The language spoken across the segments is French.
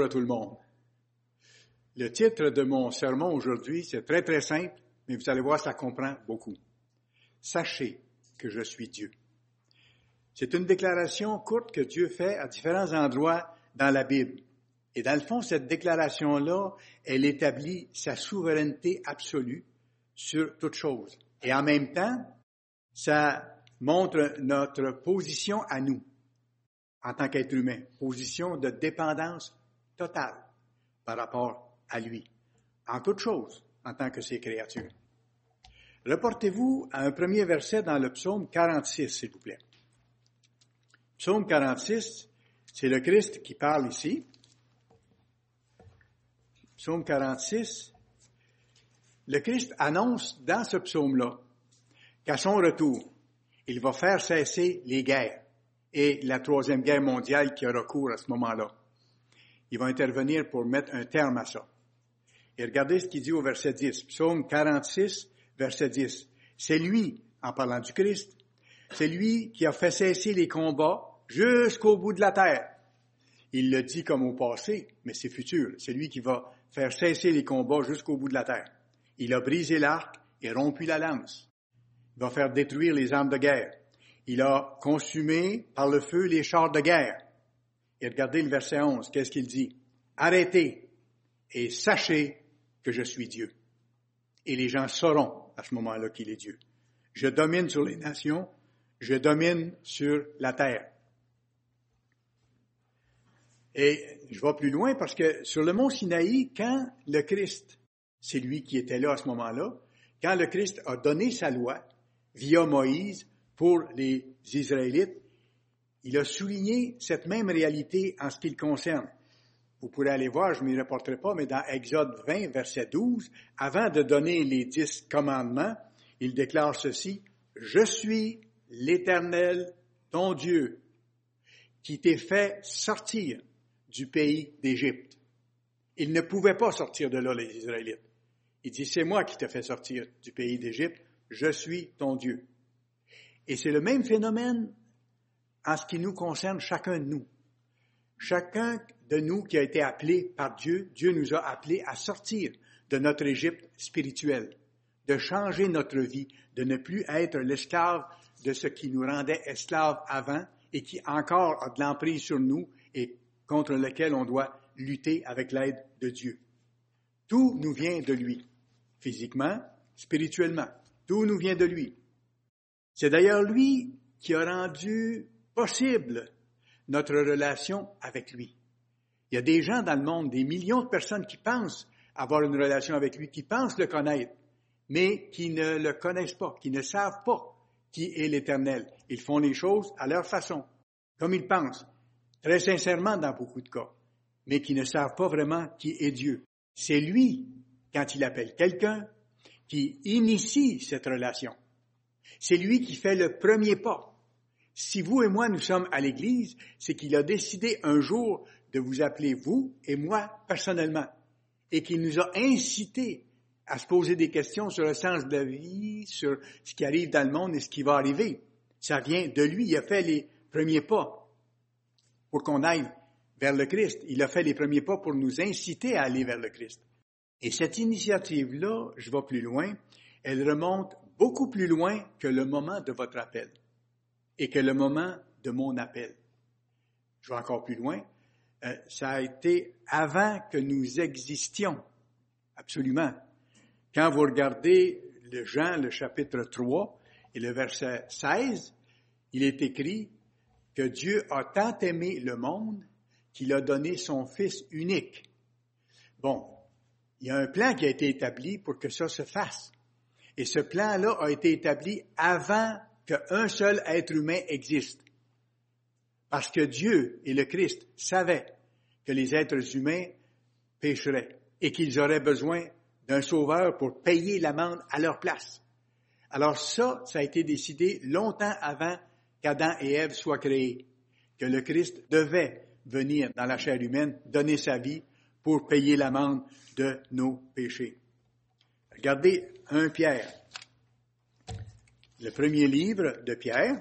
à tout le monde. Le titre de mon sermon aujourd'hui, c'est très, très simple, mais vous allez voir, ça comprend beaucoup. Sachez que je suis Dieu. C'est une déclaration courte que Dieu fait à différents endroits dans la Bible. Et dans le fond, cette déclaration-là, elle établit sa souveraineté absolue sur toute chose. Et en même temps, ça montre notre position à nous, en tant qu'être humain, position de dépendance totale par rapport à lui, en toute chose, en tant que ses créatures. Reportez-vous à un premier verset dans le psaume 46, s'il vous plaît. Psaume 46, c'est le Christ qui parle ici. Psaume 46, le Christ annonce dans ce psaume-là qu'à son retour, il va faire cesser les guerres et la Troisième Guerre mondiale qui aura cours à ce moment-là. Il va intervenir pour mettre un terme à ça. Et regardez ce qu'il dit au verset 10, Psaume 46, verset 10. C'est lui, en parlant du Christ, c'est lui qui a fait cesser les combats jusqu'au bout de la terre. Il le dit comme au passé, mais c'est futur. C'est lui qui va faire cesser les combats jusqu'au bout de la terre. Il a brisé l'arc et rompu la lance. Il va faire détruire les armes de guerre. Il a consumé par le feu les chars de guerre. Et regardez le verset 11, qu'est-ce qu'il dit? Arrêtez et sachez que je suis Dieu. Et les gens sauront à ce moment-là qu'il est Dieu. Je domine sur les nations, je domine sur la terre. Et je vais plus loin parce que sur le mont Sinaï, quand le Christ, c'est lui qui était là à ce moment-là, quand le Christ a donné sa loi via Moïse pour les Israélites, il a souligné cette même réalité en ce qui le concerne. Vous pourrez aller voir, je ne m'y reporterai pas, mais dans Exode 20, verset 12, avant de donner les 10 commandements, il déclare ceci, « Je suis l'Éternel, ton Dieu, qui t'ai fait sortir du pays d'Égypte. » Ils ne pouvaient pas sortir de là, les Israélites. Il dit, « C'est moi qui t'ai fait sortir du pays d'Égypte, je suis ton Dieu. » Et c'est le même phénomène en ce qui nous concerne chacun de nous. Chacun de nous qui a été appelé par Dieu, Dieu nous a appelés à sortir de notre Égypte spirituelle, de changer notre vie, de ne plus être l'esclave de ce qui nous rendait esclaves avant et qui encore a de l'emprise sur nous et contre lequel on doit lutter avec l'aide de Dieu. Tout nous vient de lui, physiquement, spirituellement. Tout nous vient de lui. C'est d'ailleurs lui qui a rendu possible notre relation avec lui. Il y a des gens dans le monde, des millions de personnes qui pensent avoir une relation avec lui, qui pensent le connaître, mais qui ne le connaissent pas, qui ne savent pas qui est l'Éternel. Ils font les choses à leur façon, comme ils pensent, très sincèrement dans beaucoup de cas, mais qui ne savent pas vraiment qui est Dieu. C'est lui, quand il appelle quelqu'un, qui initie cette relation. C'est lui qui fait le premier pas. Si vous et moi, nous sommes à l'Église, c'est qu'il a décidé un jour de vous appeler, vous et moi, personnellement, et qu'il nous a incités à se poser des questions sur le sens de la vie, sur ce qui arrive dans le monde et ce qui va arriver. Ça vient de lui. Il a fait les premiers pas pour qu'on aille vers le Christ. Il a fait les premiers pas pour nous inciter à aller vers le Christ. Et cette initiative-là, je vais plus loin, elle remonte beaucoup plus loin que le moment de votre appel et que le moment de mon appel. Je vais encore plus loin. Ça a été avant que nous existions, absolument. Quand vous regardez Jean, le chapitre 3 et le verset 16, il est écrit que Dieu a tant aimé le monde qu'il a donné son Fils unique. Bon, il y a un plan qui a été établi pour que ça se fasse. Et ce plan-là a été établi avant qu'un seul être humain existe. Parce que Dieu et le Christ savaient que les êtres humains pécheraient et qu'ils auraient besoin d'un sauveur pour payer l'amende à leur place. Alors ça a été décidé longtemps avant qu'Adam et Ève soient créés, que le Christ devait venir dans la chair humaine, donner sa vie pour payer l'amende de nos péchés. Regardez 1 Pierre, le premier livre de Pierre,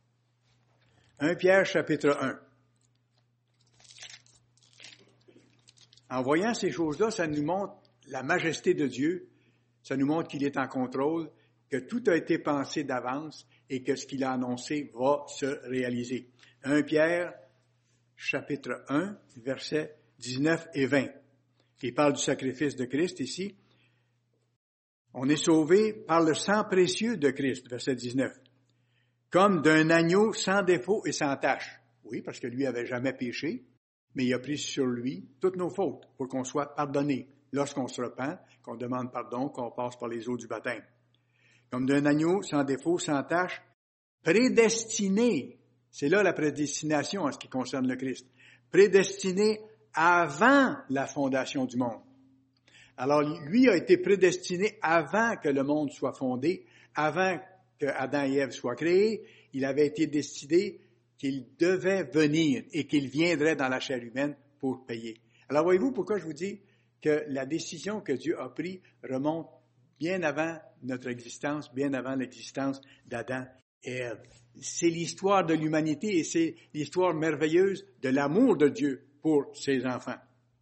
1 Pierre chapitre 1. En voyant ces choses-là, ça nous montre la majesté de Dieu, ça nous montre qu'il est en contrôle, que tout a été pensé d'avance et que ce qu'il a annoncé va se réaliser. 1 Pierre, chapitre 1, versets 19 et 20. Il parle du sacrifice de Christ ici. On est sauvé par le sang précieux de Christ, verset 19, comme d'un agneau sans défaut et sans tache. Oui, parce que lui avait jamais péché, mais il a pris sur lui toutes nos fautes pour qu'on soit pardonné lorsqu'on se repent, qu'on demande pardon, qu'on passe par les eaux du baptême. Comme d'un agneau sans défaut, sans tache, prédestiné. C'est là la prédestination en ce qui concerne le Christ. Prédestiné avant la fondation du monde. Alors, lui a été prédestiné avant que le monde soit fondé, avant que Adam et Ève soient créés. Il avait été décidé qu'il devait venir et qu'il viendrait dans la chair humaine pour payer. Alors, voyez-vous pourquoi je vous dis que la décision que Dieu a prise remonte bien avant notre existence, bien avant l'existence d'Adam et Ève. C'est l'histoire de l'humanité et c'est l'histoire merveilleuse de l'amour de Dieu pour ses enfants.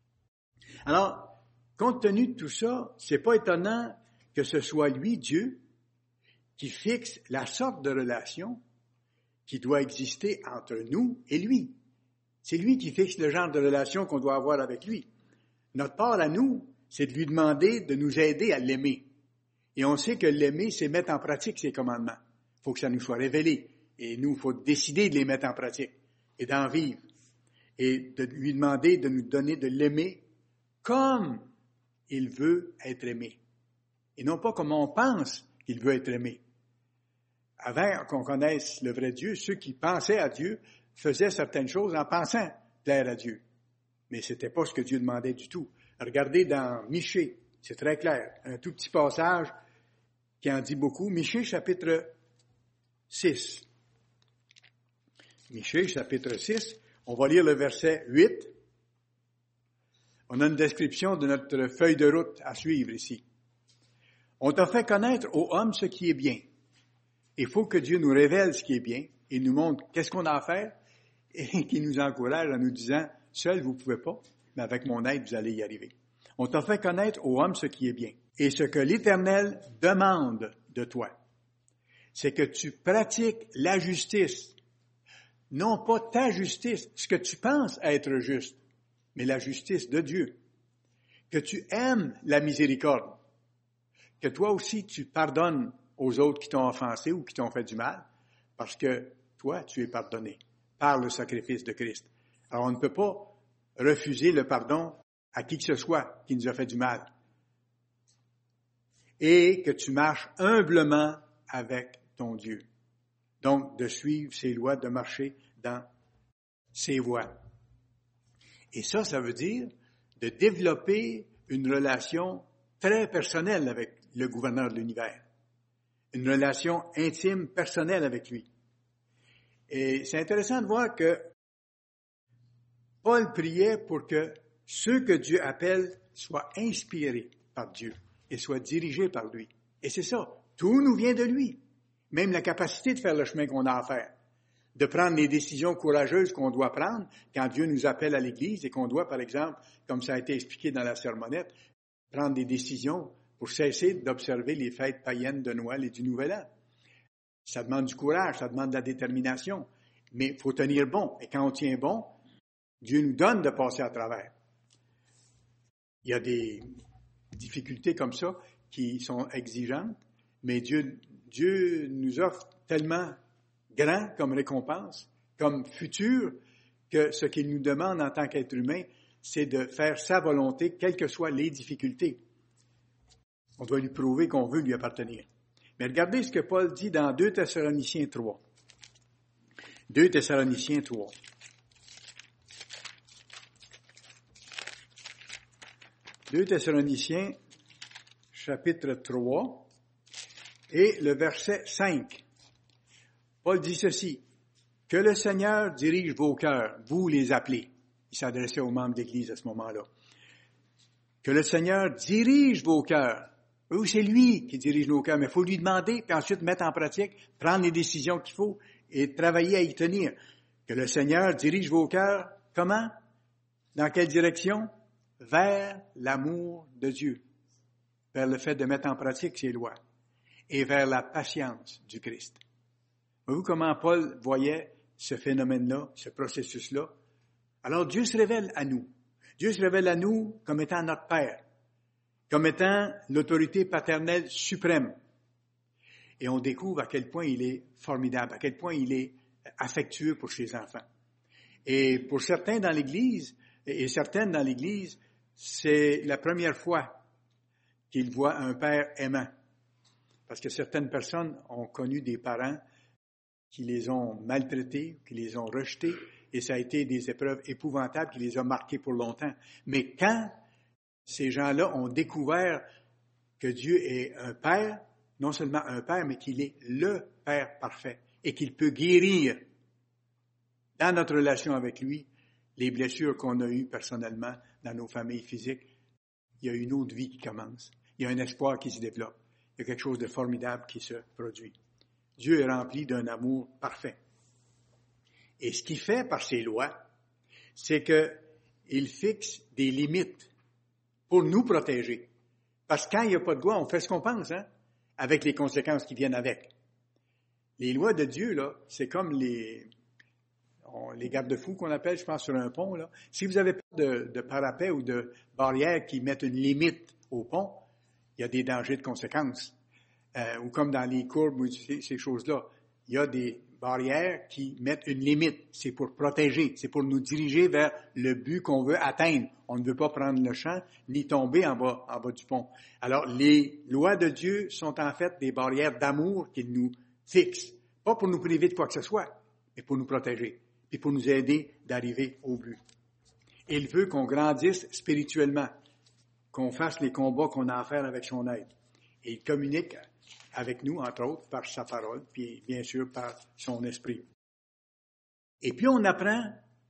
Alors, compte tenu de tout ça, c'est pas étonnant que ce soit lui, Dieu, qui fixe la sorte de relation qui doit exister entre nous et lui. C'est lui qui fixe le genre de relation qu'on doit avoir avec lui. Notre part à nous, c'est de lui demander de nous aider à l'aimer. Et on sait que l'aimer, c'est mettre en pratique ses commandements. Il faut que ça nous soit révélé. Et nous, il faut décider de les mettre en pratique et d'en vivre. Et de lui demander de nous donner de l'aimer comme il veut être aimé. Et non pas comme on pense qu'il veut être aimé. Avant qu'on connaisse le vrai Dieu, ceux qui pensaient à Dieu faisaient certaines choses en pensant plaire à Dieu. Mais c'était pas ce que Dieu demandait du tout. Regardez dans Michée, c'est très clair. Un tout petit passage qui en dit beaucoup. Michée, chapitre 6. Michée, chapitre 6. On va lire le verset 8. On a une description de notre feuille de route à suivre ici. On t'a fait connaître aux hommes ce qui est bien. Il faut que Dieu nous révèle ce qui est bien et nous montre qu'est-ce qu'on a à faire et qu'il nous encourage en nous disant, seul vous ne pouvez pas, mais avec mon aide, vous allez y arriver. On t'a fait connaître aux hommes ce qui est bien. Et ce que l'Éternel demande de toi, c'est que tu pratiques la justice. Non pas ta justice, ce que tu penses être juste, mais la justice de Dieu. Que tu aimes la miséricorde. Que toi aussi tu pardonnes aux autres qui t'ont offensé ou qui t'ont fait du mal, parce que toi, tu es pardonné par le sacrifice de Christ. Alors, on ne peut pas refuser le pardon à qui que ce soit qui nous a fait du mal. Et que tu marches humblement avec ton Dieu. Donc, de suivre ses lois, de marcher dans ses voies. Et ça veut dire de développer une relation très personnelle avec le gouverneur de l'univers. Une relation intime, personnelle avec lui. Et c'est intéressant de voir que Paul priait pour que ceux que Dieu appelle soient inspirés par Dieu et soient dirigés par lui. Et c'est ça, tout nous vient de lui. Même la capacité de faire le chemin qu'on a à faire, de prendre les décisions courageuses qu'on doit prendre quand Dieu nous appelle à l'Église et qu'on doit, par exemple, comme ça a été expliqué dans la sermonnette, prendre des décisions pour cesser d'observer les fêtes païennes de Noël et du Nouvel An. Ça demande du courage, ça demande de la détermination, mais il faut tenir bon. Et quand on tient bon, Dieu nous donne de passer à travers. Il y a des difficultés comme ça qui sont exigeantes, mais Dieu nous offre tellement grand comme récompense, comme futur, que ce qu'il nous demande en tant qu'être humain, c'est de faire sa volonté, quelles que soient les difficultés. On doit lui prouver qu'on veut lui appartenir. Mais regardez ce que Paul dit dans 2 Thessaloniciens 3. 2 Thessaloniciens 3. Deux Thessaloniciens, chapitre 3, et le verset 5. Paul dit ceci, « Que le Seigneur dirige vos cœurs, vous les appelez. » Il s'adressait aux membres d'Église à ce moment-là. « Que le Seigneur dirige vos cœurs. » Oui, c'est lui qui dirige nos cœurs, mais il faut lui demander, puis ensuite mettre en pratique, prendre les décisions qu'il faut et travailler à y tenir. Que le Seigneur dirige vos cœurs, comment? Dans quelle direction? vers l'amour de Dieu, vers le fait de mettre en pratique ses lois, et vers la patience du Christ. Voyez-vous comment Paul voyait ce phénomène-là, ce processus-là? Alors Dieu se révèle à nous. Dieu se révèle à nous comme étant notre Père, comme étant l'autorité paternelle suprême. Et on découvre à quel point il est formidable, à quel point il est affectueux pour ses enfants. Et pour certains dans l'Église, et certaines dans l'Église, c'est la première fois qu'ils voient un père aimant. Parce que certaines personnes ont connu des parents qui les ont maltraités, qui les ont rejetés, et ça a été des épreuves épouvantables qui les ont marqués pour longtemps. Mais quand ces gens-là ont découvert que Dieu est un Père, non seulement un Père, mais qu'il est le Père parfait, et qu'il peut guérir dans notre relation avec lui les blessures qu'on a eues personnellement dans nos familles physiques, il y a une autre vie qui commence. Il y a un espoir qui se développe. Il y a quelque chose de formidable qui se produit. Dieu est rempli d'un amour parfait. Et ce qu'il fait par ses lois, c'est qu'il fixe des limites pour nous protéger. Parce que quand il n'y a pas de loi, on fait ce qu'on pense, avec les conséquences qui viennent avec. Les lois de Dieu, là, c'est comme les garde-fous qu'on appelle, je pense, sur un pont, là. Si vous n'avez pas de parapet ou de barrière qui mettent une limite au pont, il y a des dangers de conséquences. Ou comme dans les courbes ou ces choses-là, il y a des barrières qui mettent une limite. C'est pour protéger, c'est pour nous diriger vers le but qu'on veut atteindre. On ne veut pas prendre le champ ni tomber en bas du pont. Alors, les lois de Dieu sont en fait des barrières d'amour qu'il nous fixe. Pas pour nous priver de quoi que ce soit, mais pour nous protéger. Puis pour nous aider d'arriver au but. Il veut qu'on grandisse spirituellement, qu'on fasse les combats qu'on a à faire avec son aide. Et il communique avec nous, entre autres, par sa parole, puis bien sûr par son esprit. Et puis on apprend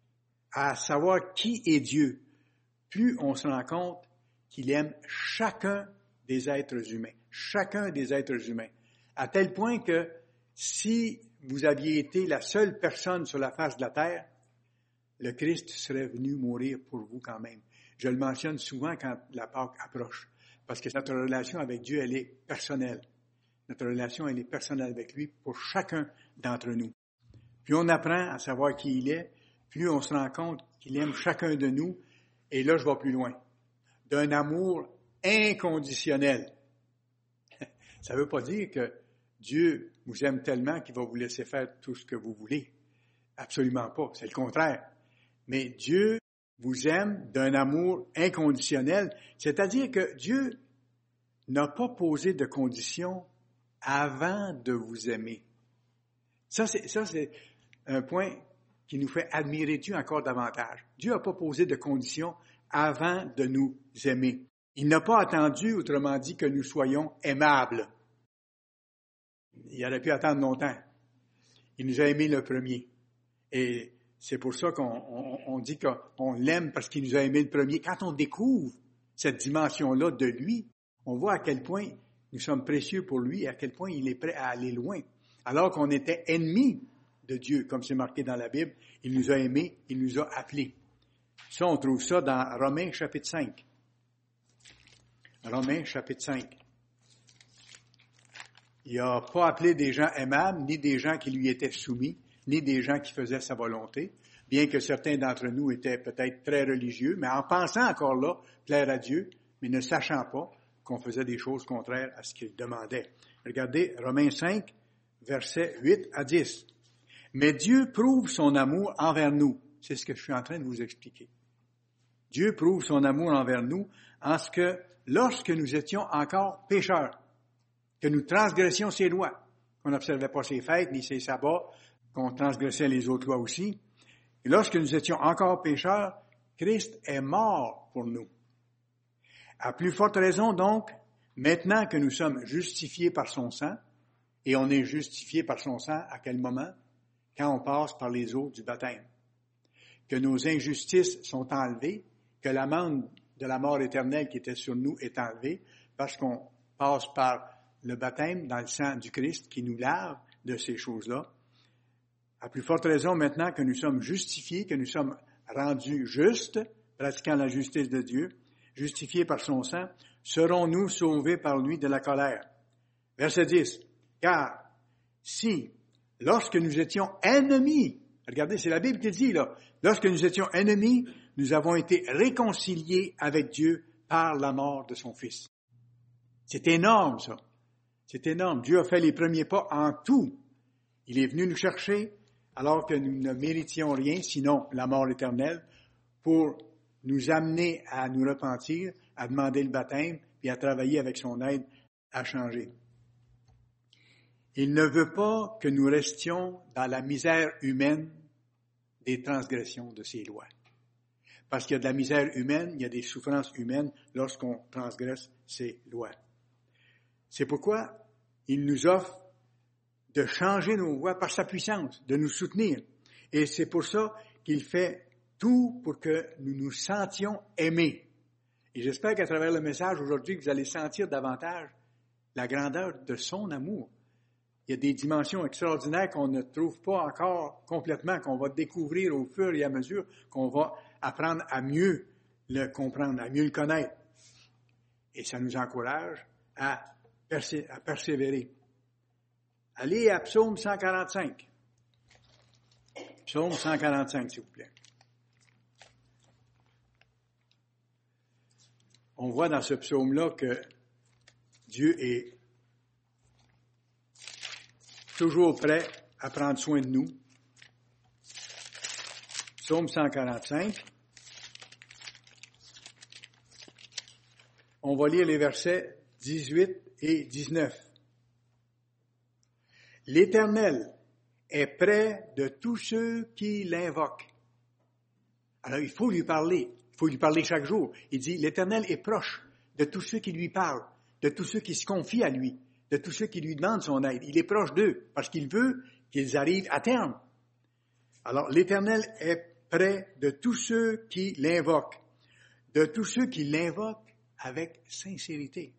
à savoir qui est Dieu. Plus on se rend compte qu'il aime chacun des êtres humains, à tel point que si vous aviez été la seule personne sur la face de la terre, le Christ serait venu mourir pour vous quand même. Je le mentionne souvent quand la Pâque approche, parce que notre relation avec Dieu, elle est personnelle. Notre relation, elle est personnelle avec lui pour chacun d'entre nous. Plus on apprend à savoir qui il est, plus on se rend compte qu'il aime chacun de nous, et là, je vais plus loin, d'un amour inconditionnel. Ça ne veut pas dire que Dieu vous aime tellement qu'il va vous laisser faire tout ce que vous voulez. Absolument pas, c'est le contraire. Mais Dieu vous aime d'un amour inconditionnel, c'est-à-dire que Dieu n'a pas posé de conditions avant de vous aimer. Ça, c'est un point qui nous fait admirer Dieu encore davantage. Dieu n'a pas posé de conditions avant de nous aimer. Il n'a pas attendu, autrement dit, que nous soyons aimables. Il aurait pu attendre longtemps. Il nous a aimés le premier. Et c'est pour ça qu'on dit qu'on l'aime parce qu'il nous a aimés le premier. Quand on découvre cette dimension-là de lui, on voit à quel point nous sommes précieux pour lui et à quel point il est prêt à aller loin. Alors qu'on était ennemis de Dieu, comme c'est marqué dans la Bible, il nous a aimés, il nous a appelés. Ça, on trouve ça dans Romains chapitre 5. Romains chapitre 5. Il n'a pas appelé des gens aimables, ni des gens qui lui étaient soumis, ni des gens qui faisaient sa volonté, bien que certains d'entre nous étaient peut-être très religieux, mais en pensant encore là, plaire à Dieu, mais ne sachant pas qu'on faisait des choses contraires à ce qu'il demandait. Regardez Romains 5, versets 8 à 10. Mais Dieu prouve son amour envers nous. C'est ce que je suis en train de vous expliquer. Dieu prouve son amour envers nous en ce que, lorsque nous étions encore pécheurs, que nous transgressions ses lois, qu'on n'observait pas ses fêtes ni ses sabbats, qu'on transgressait les autres lois aussi, et lorsque nous étions encore pécheurs, Christ est mort pour nous. À plus forte raison donc, maintenant que nous sommes justifiés par son sang, et on est justifié par son sang à quel moment? Quand on passe par les eaux du baptême. Que nos injustices sont enlevées, que l'amende de la mort éternelle qui était sur nous est enlevée, parce qu'on passe par le baptême dans le sang du Christ qui nous lave de ces choses-là. À plus forte raison maintenant que nous sommes justifiés, que nous sommes rendus justes pratiquant la justice de Dieu, justifiés par son sang, serons-nous sauvés par lui de la colère. Verset 10. Car si, lorsque nous étions ennemis, regardez, c'est la Bible qui dit là, lorsque nous étions ennemis, nous avons été réconciliés avec Dieu par la mort de son Fils. C'est énorme, ça. C'est énorme. Dieu a fait les premiers pas en tout. Il est venu nous chercher alors que nous ne méritions rien, sinon la mort éternelle, pour nous amener à nous repentir, à demander le baptême, puis à travailler avec son aide à changer. Il ne veut pas que nous restions dans la misère humaine des transgressions de ses lois. Parce qu'il y a de la misère humaine, il y a des souffrances humaines lorsqu'on transgresse ses lois. C'est pourquoi il nous offre de changer nos voies par sa puissance, de nous soutenir. Et c'est pour ça qu'il fait tout pour que nous nous sentions aimés. Et j'espère qu'à travers le message aujourd'hui, vous allez sentir davantage la grandeur de son amour. Il y a des dimensions extraordinaires qu'on ne trouve pas encore complètement, qu'on va découvrir au fur et à mesure, qu'on va apprendre à mieux le comprendre, à mieux le connaître. Et ça nous encourage à persévérer. Allez à Psaume 145. Psaume 145, s'il vous plaît. On voit dans ce psaume-là que Dieu est toujours prêt à prendre soin de nous. Psaume 145. On va lire les versets 18 et 19. L'Éternel est près de tous ceux qui l'invoquent. Alors, il faut lui parler. Il faut lui parler chaque jour. Il dit, l'Éternel est proche de tous ceux qui lui parlent, de tous ceux qui se confient à lui, de tous ceux qui lui demandent son aide. Il est proche d'eux parce qu'il veut qu'ils arrivent à terme. Alors, l'Éternel est près de tous ceux qui l'invoquent, de tous ceux qui l'invoquent avec sincérité.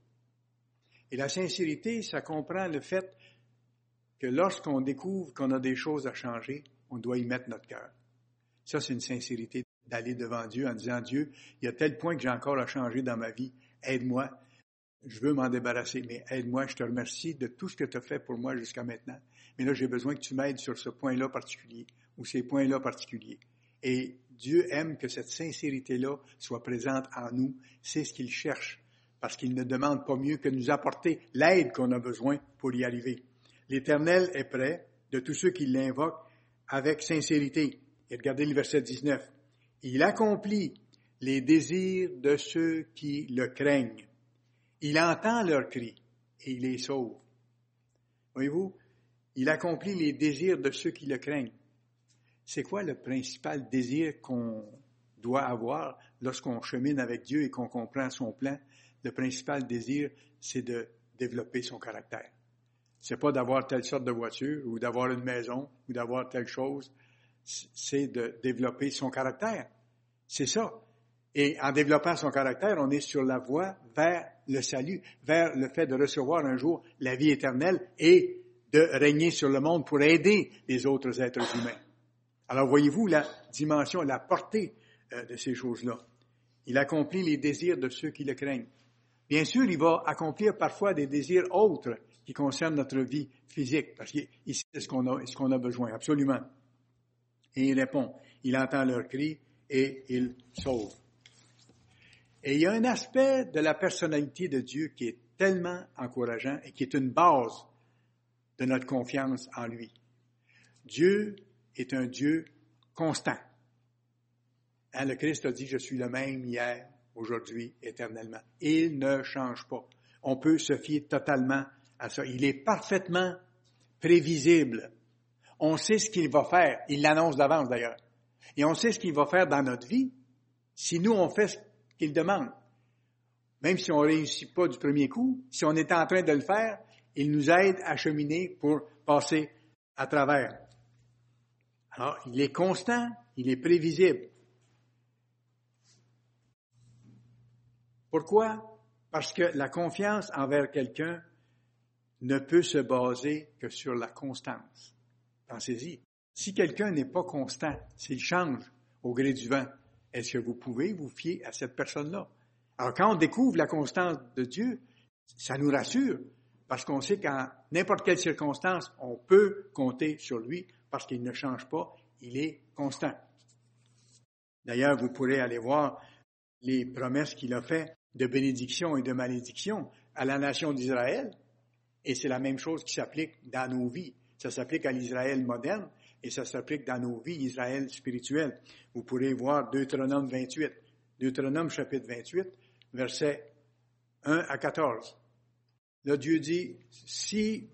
Et la sincérité, ça comprend le fait que lorsqu'on découvre qu'on a des choses à changer, on doit y mettre notre cœur. Ça, c'est une sincérité d'aller devant Dieu en disant, Dieu, il y a tel point que j'ai encore à changer dans ma vie, aide-moi, je veux m'en débarrasser, mais aide-moi, je te remercie de tout ce que tu as fait pour moi jusqu'à maintenant, mais là, j'ai besoin que tu m'aides sur ce point-là particulier, ou ces points-là particuliers. Et Dieu aime que cette sincérité-là soit présente en nous, c'est ce qu'il cherche, parce qu'il ne demande pas mieux que nous apporter l'aide qu'on a besoin pour y arriver. L'Éternel est près de tous ceux qui l'invoquent avec sincérité. Et regardez le verset 19. Il accomplit les désirs de ceux qui le craignent. Il entend leurs cris et il les sauve. Voyez-vous, il accomplit les désirs de ceux qui le craignent. C'est quoi le principal désir qu'on doit avoir lorsqu'on chemine avec Dieu et qu'on comprend son plan? Le principal désir, c'est de développer son caractère. C'est pas d'avoir telle sorte de voiture ou d'avoir une maison ou d'avoir telle chose. C'est de développer son caractère. C'est ça. Et en développant son caractère, on est sur la voie vers le salut, vers le fait de recevoir un jour la vie éternelle et de régner sur le monde pour aider les autres êtres humains. Alors voyez-vous la dimension, la portée de ces choses-là. Il accomplit les désirs de ceux qui le craignent. Bien sûr, il va accomplir parfois des désirs autres qui concernent notre vie physique, parce qu'ici, c'est ce qu'on a besoin, absolument. Et il répond, il entend leurs cris et il sauve. Et il y a un aspect de la personnalité de Dieu qui est tellement encourageant et qui est une base de notre confiance en lui. Dieu est un Dieu constant. Le Christ a dit, je suis le même hier, aujourd'hui, éternellement. Il ne change pas. On peut se fier totalement à ça. Il est parfaitement prévisible. On sait ce qu'il va faire. Il l'annonce d'avance d'ailleurs. Et on sait ce qu'il va faire dans notre vie si nous, on fait ce qu'il demande. Même si on ne réussit pas du premier coup, si on est en train de le faire, il nous aide à cheminer pour passer à travers. Alors, il est constant, il est prévisible. Pourquoi? Parce que la confiance envers quelqu'un ne peut se baser que sur la constance. Pensez-y. Si quelqu'un n'est pas constant, s'il change au gré du vent, est-ce que vous pouvez vous fier à cette personne-là? Alors, quand on découvre la constance de Dieu, ça nous rassure, parce qu'on sait qu'en n'importe quelle circonstance, on peut compter sur lui, parce qu'il ne change pas, il est constant. D'ailleurs, vous pourrez aller voir les promesses qu'il a faites de bénédiction et de malédiction à la nation d'Israël, et c'est la même chose qui s'applique dans nos vies. Ça s'applique à l'Israël moderne, et ça s'applique dans nos vies, Israël spirituel. Vous pourrez voir Deutéronome 28, Deutéronome chapitre 28, versets 1 à 14. Là, Dieu dit, si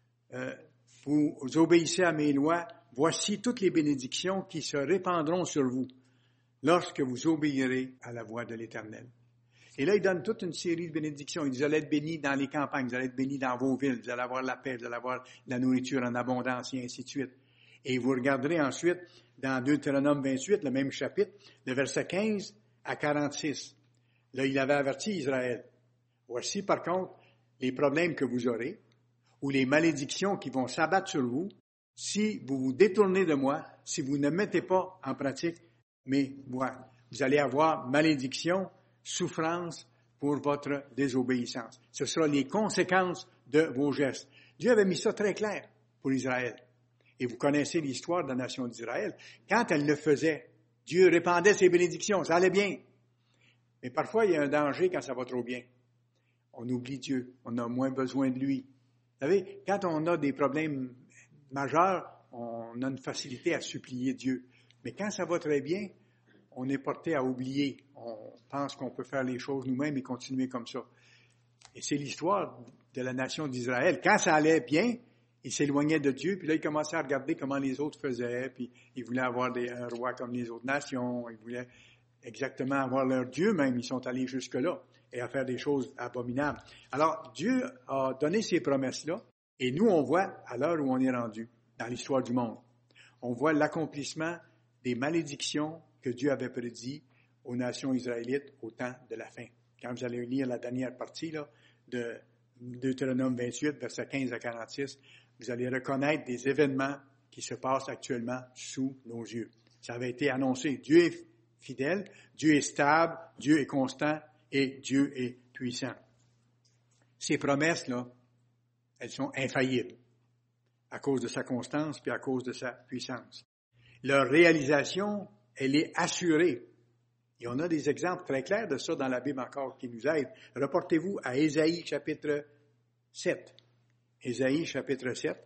vous obéissez à mes lois, voici toutes les bénédictions qui se répandront sur vous lorsque vous obéirez à la voix de l'Éternel. Et là, il donne toute une série de bénédictions. Il dit, vous allez être bénis dans les campagnes, vous allez être bénis dans vos villes, vous allez avoir la paix, vous allez avoir la nourriture en abondance, et ainsi de suite. Et vous regarderez ensuite, dans Deutéronome 28, le même chapitre, le verset 15 à 46. Là, il avait averti Israël. Voici, par contre, les problèmes que vous aurez, ou les malédictions qui vont s'abattre sur vous, si vous vous détournez de moi, si vous ne mettez pas en pratique mes voies. Vous allez avoir malédiction, souffrance pour votre désobéissance. Ce sera les conséquences de vos gestes. Dieu avait mis ça très clair pour Israël. Et vous connaissez l'histoire de la nation d'Israël. Quand elle le faisait, Dieu répandait ses bénédictions, ça allait bien. Mais parfois, il y a un danger quand ça va trop bien. On oublie Dieu, on a moins besoin de lui. Vous savez, quand on a des problèmes majeurs, on a une facilité à supplier Dieu. Mais quand ça va très bien, on est porté à oublier. On pense qu'on peut faire les choses nous-mêmes et continuer comme ça. Et c'est l'histoire de la nation d'Israël. Quand ça allait bien, ils s'éloignaient de Dieu, puis là, ils commençaient à regarder comment les autres faisaient, puis ils voulaient avoir un roi comme les autres nations, ils voulaient exactement avoir leur Dieu même, ils sont allés jusque-là, et à faire des choses abominables. Alors, Dieu a donné ces promesses-là, et nous, on voit, à l'heure où on est rendu, dans l'histoire du monde, on voit l'accomplissement des malédictions que Dieu avait prédit aux nations israélites au temps de la fin. Quand vous allez lire la dernière partie là, de Deutéronome 28, versets 15 à 46, vous allez reconnaître des événements qui se passent actuellement sous nos yeux. Ça avait été annoncé. Dieu est fidèle, Dieu est stable, Dieu est constant et Dieu est puissant. Ces promesses-là, elles sont infaillibles à cause de sa constance puis à cause de sa puissance. Leur réalisation, elle est assurée. Et on a des exemples très clairs de ça dans la Bible encore qui nous aident. Reportez-vous à Ésaïe chapitre 7. Ésaïe chapitre 7.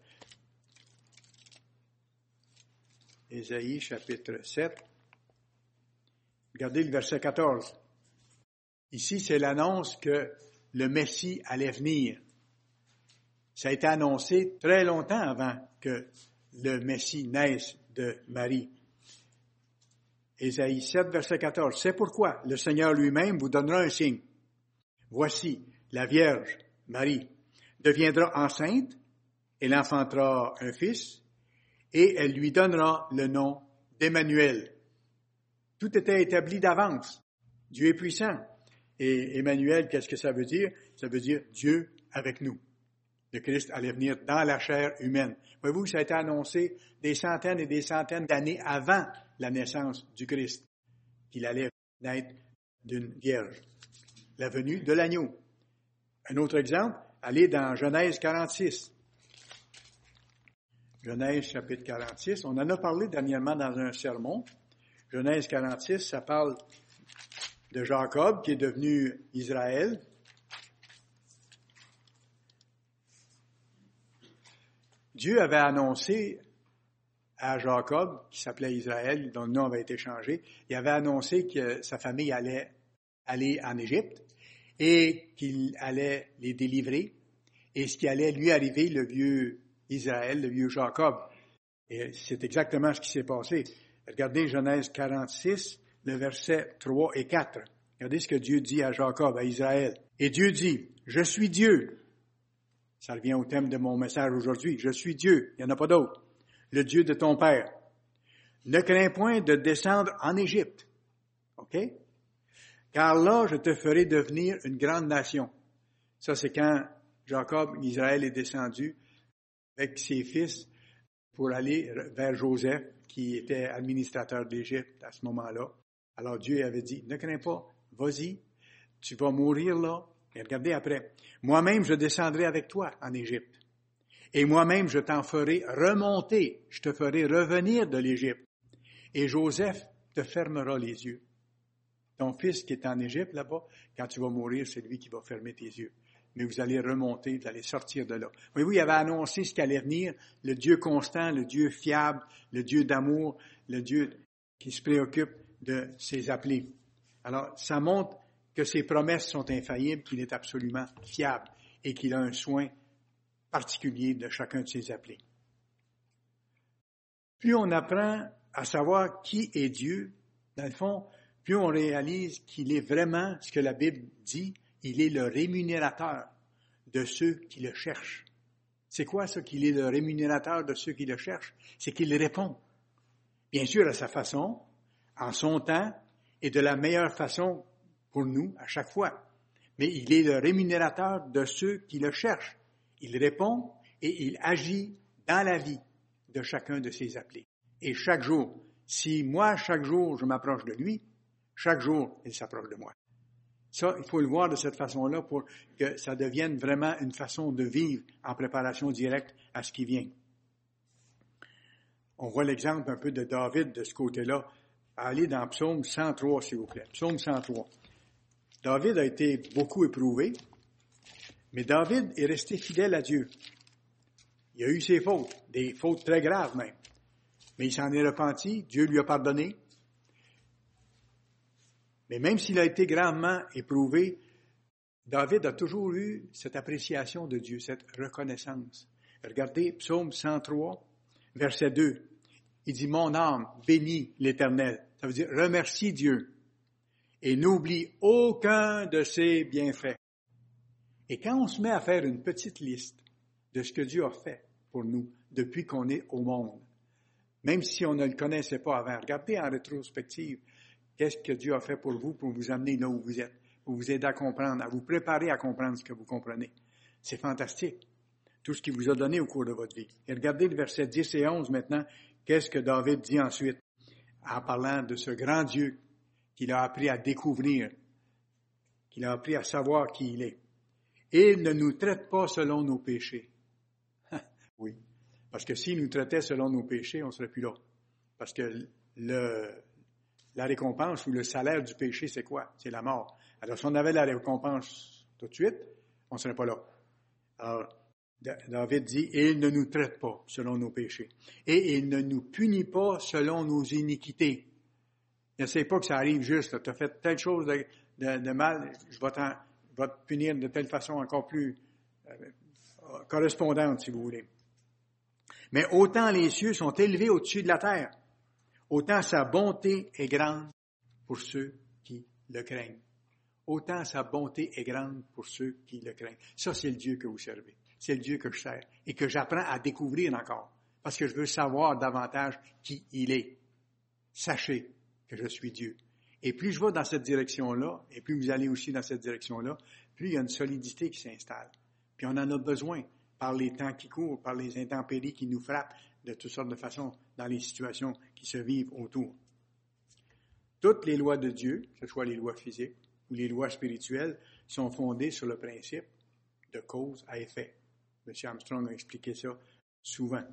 Ésaïe chapitre 7. Regardez le verset 14. Ici, c'est l'annonce que le Messie allait venir. Ça a été annoncé très longtemps avant que le Messie naisse de Marie. Ésaïe 7, verset 14. C'est pourquoi le Seigneur lui-même vous donnera un signe. Voici, la Vierge, Marie, deviendra enceinte, elle enfantera un fils, et elle lui donnera le nom d'Emmanuel. Tout était établi d'avance. Dieu est puissant. Et Emmanuel, qu'est-ce que ça veut dire? Ça veut dire Dieu avec nous. Le Christ allait venir dans la chair humaine. Voyez-vous, ça a été annoncé des centaines et des centaines d'années avant la naissance du Christ, qu'il allait naître d'une vierge. La venue de l'agneau. Un autre exemple, allez dans Genèse 46. Genèse chapitre 46, on en a parlé dernièrement dans un sermon. Genèse 46, ça parle de Jacob qui est devenu Israël. Dieu avait annoncé à Jacob, qui s'appelait Israël, dont le nom avait été changé, il avait annoncé que sa famille allait aller en Égypte et qu'il allait les délivrer et ce qui allait lui arriver, le vieux Israël, le vieux Jacob. Et c'est exactement ce qui s'est passé. Regardez Genèse 46, le verset 3 et 4. Regardez ce que Dieu dit à Jacob, à Israël. Et Dieu dit, « Je suis Dieu. » Ça revient au thème de mon message aujourd'hui. « Je suis Dieu. » Il n'y en a pas d'autre. « Le Dieu de ton père. Ne crains point de descendre en Égypte. » OK? « Car là, je te ferai devenir une grande nation. » Ça, c'est quand Jacob, Israël, est descendu avec ses fils pour aller vers Joseph, qui était administrateur d'Égypte à ce moment-là. Alors Dieu avait dit, ne crains pas, vas-y, tu vas mourir là. Et regardez après, moi-même je descendrai avec toi en Égypte. Et moi-même je t'en ferai remonter, je te ferai revenir de l'Égypte. Et Joseph te fermera les yeux. Ton fils qui est en Égypte là-bas, quand tu vas mourir, c'est lui qui va fermer tes yeux. Mais vous allez remonter, vous allez sortir de là. Voyez-vous, il avait annoncé ce qui allait venir, le Dieu constant, le Dieu fiable, le Dieu d'amour, le Dieu qui se préoccupe de ses appelés. Alors, ça montre que ses promesses sont infaillibles, qu'il est absolument fiable et qu'il a un soin particulier de chacun de ses appelés. Plus on apprend à savoir qui est Dieu, dans le fond, plus on réalise qu'il est vraiment ce que la Bible dit, il est le rémunérateur de ceux qui le cherchent. C'est quoi ça qu'il est le rémunérateur de ceux qui le cherchent? C'est qu'il répond. Bien sûr, à sa façon, en son temps, et de la meilleure façon pour nous à chaque fois. Mais il est le rémunérateur de ceux qui le cherchent. Il répond et il agit dans la vie de chacun de ses appelés. Et chaque jour, si moi, chaque jour, je m'approche de lui, chaque jour, il s'approche de moi. Ça, il faut le voir de cette façon-là pour que ça devienne vraiment une façon de vivre en préparation directe à ce qui vient. On voit l'exemple un peu de David de ce côté-là. Allez dans Psaume 103, s'il vous plaît. Psaume 103. David a été beaucoup éprouvé, mais David est resté fidèle à Dieu. Il a eu ses fautes, des fautes très graves même. Mais il s'en est repenti, Dieu lui a pardonné. Mais même s'il a été gravement éprouvé, David a toujours eu cette appréciation de Dieu, cette reconnaissance. Regardez Psaume 103, verset 2. Il dit, « Mon âme bénit l'Éternel. » Ça veut dire, remercie Dieu et n'oublie aucun de ses bienfaits. Et quand on se met à faire une petite liste de ce que Dieu a fait pour nous depuis qu'on est au monde, même si on ne le connaissait pas avant, regardez en rétrospective, qu'est-ce que Dieu a fait pour vous amener là où vous êtes, pour vous aider à comprendre, à vous préparer à comprendre ce que vous comprenez. C'est fantastique, tout ce qu'il vous a donné au cours de votre vie. Et regardez le verset 10 et 11 maintenant, qu'est-ce que David dit ensuite, en parlant de ce grand Dieu qu'il a appris à découvrir, qu'il a appris à savoir qui il est. Et il ne nous traite pas selon nos péchés. Oui, parce que s'il nous traitait selon nos péchés, on ne serait plus là. Parce que la récompense ou le salaire du péché, c'est quoi? C'est la mort. Alors, si on avait la récompense tout de suite, on ne serait pas là. Alors, David dit, « Et il ne nous traite pas selon nos péchés. Et il ne nous punit pas selon nos iniquités. » Ne sais pas que ça arrive juste. Tu as fait telle chose de mal, je vais te punir de telle façon encore plus correspondante, si vous voulez. Mais autant les cieux sont élevés au-dessus de la terre, autant sa bonté est grande pour ceux qui le craignent. Autant sa bonté est grande pour ceux qui le craignent. Ça, c'est le Dieu que vous servez. C'est le Dieu que je sers et que j'apprends à découvrir encore parce que je veux savoir davantage qui il est. Sachez que je suis Dieu. Et plus je vais dans cette direction-là, et plus vous allez aussi dans cette direction-là, plus il y a une solidité qui s'installe. Puis on en a besoin par les temps qui courent, par les intempéries qui nous frappent de toutes sortes de façons dans les situations qui se vivent autour. Toutes les lois de Dieu, que ce soit les lois physiques ou les lois spirituelles, sont fondées sur le principe de cause à effet. M. Armstrong a expliqué ça souvent.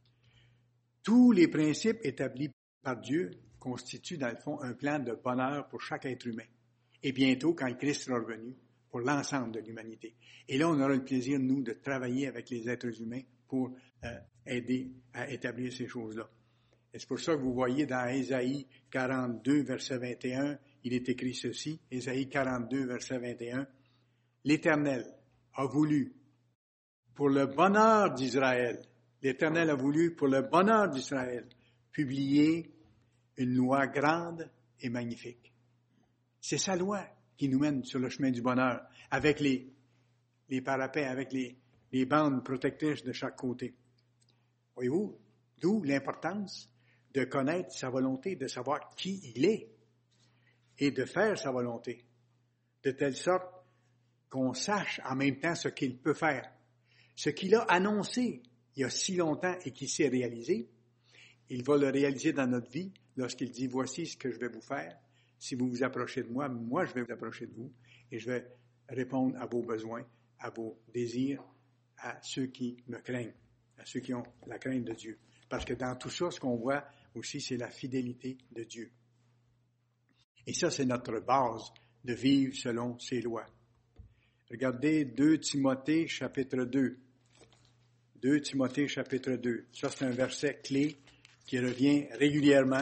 Tous les principes établis par Dieu constituent, dans le fond, un plan de bonheur pour chaque être humain. Et bientôt, quand Christ sera revenu, pour l'ensemble de l'humanité. Et là, on aura le plaisir, nous, de travailler avec les êtres humains pour aider à établir ces choses-là. Et c'est pour ça que vous voyez dans Ésaïe 42, verset 21, il est écrit ceci, Ésaïe 42, verset 21, « L'Éternel a voulu, pour le bonheur d'Israël, l'Éternel a voulu, pour le bonheur d'Israël, publier une loi grande et magnifique. » C'est sa loi qui nous mène sur le chemin du bonheur, avec les parapets, avec les bandes protectrices de chaque côté. Voyez-vous, d'où l'importance de connaître sa volonté, de savoir qui il est et de faire sa volonté, de telle sorte qu'on sache en même temps ce qu'il peut faire. Ce qu'il a annoncé il y a si longtemps et qui s'est réalisé, il va le réaliser dans notre vie lorsqu'il dit « Voici ce que je vais vous faire, si vous vous approchez de moi, moi je vais vous approcher de vous et je vais répondre à vos besoins, à vos désirs, à ceux qui me craignent, à ceux qui ont la crainte de Dieu. Parce que dans tout ça, ce qu'on voit aussi, c'est la fidélité de Dieu. Et ça, c'est notre base de vivre selon ses lois. Regardez 2 Timothée chapitre 2. 2 Timothée chapitre 2. Ça, c'est un verset clé qui revient régulièrement.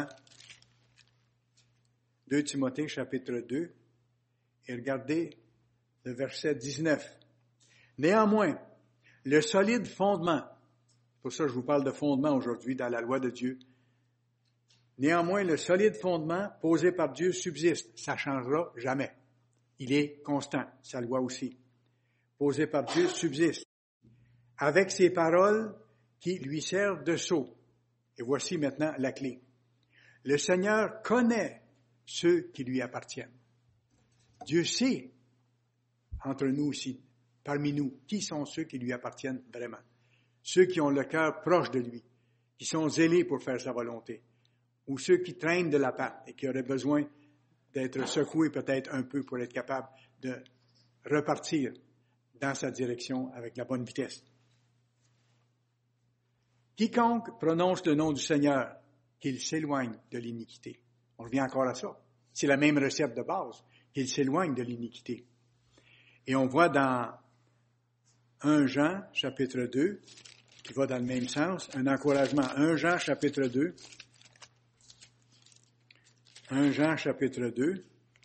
2 Timothée chapitre 2. Et regardez le verset 19. Néanmoins, le solide fondement, pour ça je vous parle de fondement aujourd'hui dans la loi de Dieu. Néanmoins, le solide fondement posé par Dieu subsiste. Ça ne changera jamais. Il est constant, sa loi aussi. Posé par Dieu subsiste. Avec ses paroles qui lui servent de sceau. Et voici maintenant la clé. Le Seigneur connaît ceux qui lui appartiennent. Dieu sait, entre nous aussi, parmi nous, qui sont ceux qui lui appartiennent vraiment. Ceux qui ont le cœur proche de lui, qui sont zélés pour faire sa volonté. Ou ceux qui traînent de la patte et qui auraient besoin d'être secoués peut-être un peu pour être capables de repartir dans sa direction avec la bonne vitesse. Quiconque prononce le nom du Seigneur, qu'il s'éloigne de l'iniquité. On revient encore à ça. C'est la même recette de base, qu'il s'éloigne de l'iniquité. Et on voit dans 1 Jean, chapitre 2, qui va dans le même sens, un encouragement. 1 Jean, chapitre 2. 1 Jean, chapitre 2,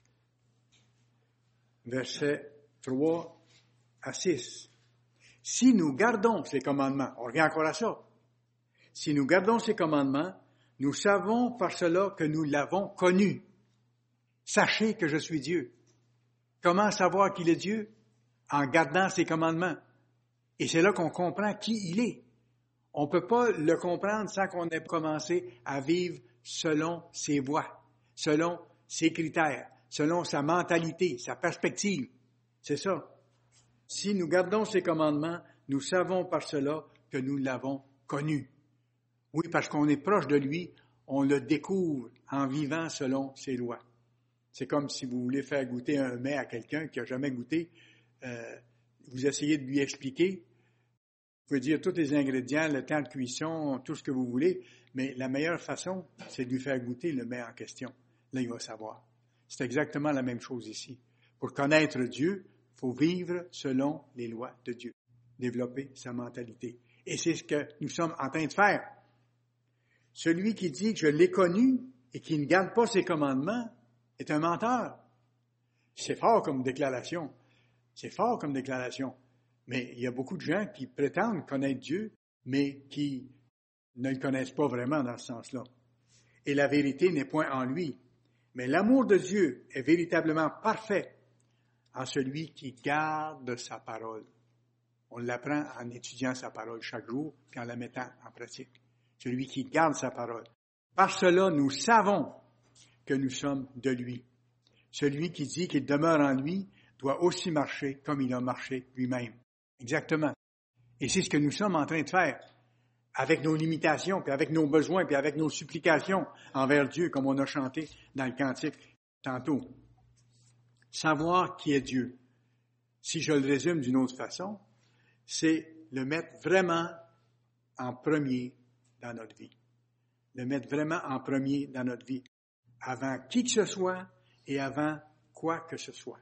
versets 3 à 6. Si nous gardons ces commandements, on revient encore à ça. Si nous gardons ces commandements, nous savons par cela que nous l'avons connu. Sachez que je suis Dieu. Comment savoir qu'il est Dieu? En gardant ses commandements. Et c'est là qu'on comprend qui il est. On ne peut pas le comprendre sans qu'on ait commencé à vivre selon ses voies, selon ses critères, selon sa mentalité, sa perspective. C'est ça. Si nous gardons ses commandements, nous savons par cela que nous l'avons connu. Oui, parce qu'on est proche de lui, on le découvre en vivant selon ses lois. C'est comme si vous voulez faire goûter un mets à quelqu'un qui n'a jamais goûté. Vous essayez de lui expliquer. Vous pouvez dire tous les ingrédients, le temps de cuisson, tout ce que vous voulez, mais la meilleure façon, c'est de lui faire goûter le mets en question. Là, il va savoir. C'est exactement la même chose ici. Pour connaître Dieu, il faut vivre selon les lois de Dieu, développer sa mentalité. Et c'est ce que nous sommes en train de faire. Celui qui dit que je l'ai connu et qui ne garde pas ses commandements est un menteur. C'est fort comme déclaration. C'est fort comme déclaration. Mais il y a beaucoup de gens qui prétendent connaître Dieu, mais qui ne le connaissent pas vraiment dans ce sens-là. Et la vérité n'est point en lui. Mais l'amour de Dieu est véritablement parfait en celui qui garde sa parole. On l'apprend en étudiant sa parole chaque jour et en la mettant en pratique. Celui qui garde sa parole. Par cela, nous savons que nous sommes de lui. Celui qui dit qu'il demeure en lui doit aussi marcher comme il a marché lui-même. Exactement. Et c'est ce que nous sommes en train de faire avec nos limitations, puis avec nos besoins, puis avec nos supplications envers Dieu, comme on a chanté dans le cantique tantôt. Savoir qui est Dieu. Si je le résume d'une autre façon, c'est le mettre vraiment en premier dans notre vie. Le mettre vraiment en premier dans notre vie. Avant qui que ce soit et avant quoi que ce soit.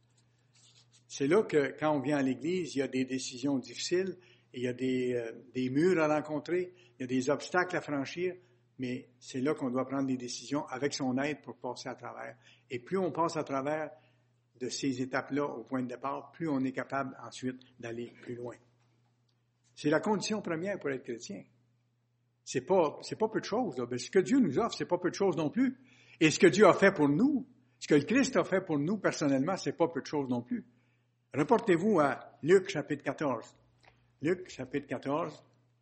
C'est là que, quand on vient à l'Église, il y a des décisions difficiles, il y a des murs à rencontrer, il y a des obstacles à franchir, mais c'est là qu'on doit prendre des décisions avec son aide pour passer à travers. Et plus on passe à travers de ces étapes-là au point de départ, plus on est capable ensuite d'aller plus loin. C'est la condition première pour être chrétien. C'est pas peu de choses, là. Mais ce que Dieu nous offre, c'est pas peu de choses non plus. Et ce que Dieu a fait pour nous, ce que le Christ a fait pour nous personnellement, c'est pas peu de choses non plus. Reportez-vous à Luc chapitre 14. Luc chapitre 14.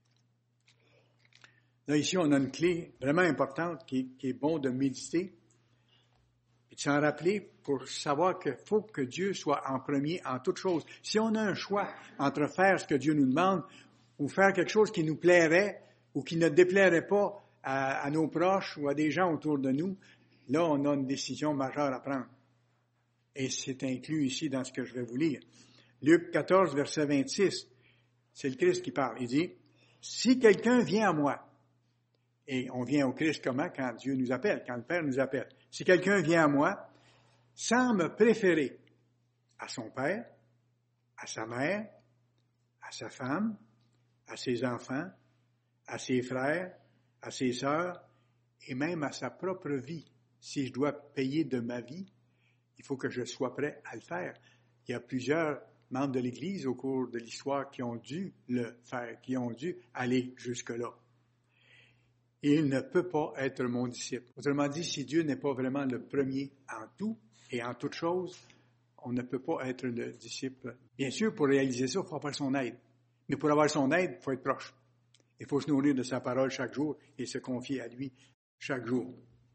Là, ici, on a une clé vraiment importante qui est bon de méditer et de s'en rappeler pour savoir qu'il faut que Dieu soit en premier en toutes choses. Si on a un choix entre faire ce que Dieu nous demande ou faire quelque chose qui nous plairait ou qui ne déplairait pas à nos proches ou à des gens autour de nous, là, on a une décision majeure à prendre. Et c'est inclus ici dans ce que je vais vous lire. Luc 14, verset 26, c'est le Christ qui parle. Il dit, « Si quelqu'un vient à moi, et on vient au Christ comment? Quand Dieu nous appelle, quand le Père nous appelle. Si quelqu'un vient à moi, sans me préférer à son père, à sa mère, à sa femme, à ses enfants, à ses frères, à ses sœurs, et même à sa propre vie. Si je dois payer de ma vie, il faut que je sois prêt à le faire. Il y a plusieurs membres de l'Église au cours de l'histoire qui ont dû le faire, qui ont dû aller jusque-là. Et il ne peut pas être mon disciple. Autrement dit, si Dieu n'est pas vraiment le premier en tout et en toute chose, on ne peut pas être le disciple. Bien sûr, pour réaliser ça, il faut avoir son aide. Mais pour avoir son aide, il faut être proche. Il faut se nourrir de sa parole chaque jour et se confier à lui chaque jour.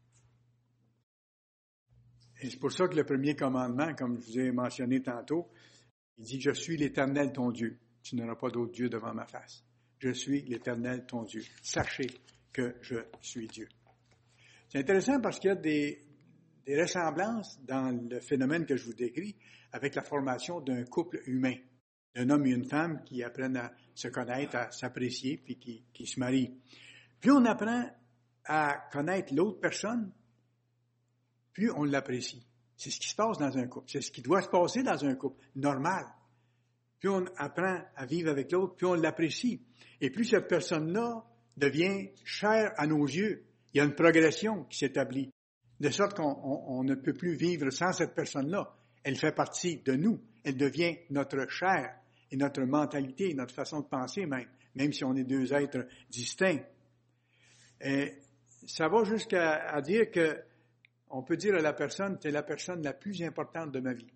Et c'est pour ça que le premier commandement, comme je vous ai mentionné tantôt, il dit « Je suis l'Éternel ton Dieu. Tu n'auras pas d'autre Dieu devant ma face. Je suis l'Éternel ton Dieu. Sachez que je suis Dieu. » C'est intéressant parce qu'il y a des ressemblances dans le phénomène que je vous décris avec la formation d'un couple humain, d'un homme et une femme qui apprennent à se connaître, à s'apprécier, puis qui se marient. Plus on apprend à connaître l'autre personne, plus on l'apprécie. C'est ce qui se passe dans un couple. C'est ce qui doit se passer dans un couple normal. Plus on apprend à vivre avec l'autre, plus on l'apprécie. Et plus cette personne-là devient chère à nos yeux. Il y a une progression qui s'établit, de sorte qu'on ne peut plus vivre sans cette personne-là. Elle fait partie de nous. Elle devient notre chair et notre mentalité, notre façon de penser même si on est deux êtres distincts. Et ça va jusqu'à dire que on peut dire à la personne, c'est la personne la plus importante de ma vie,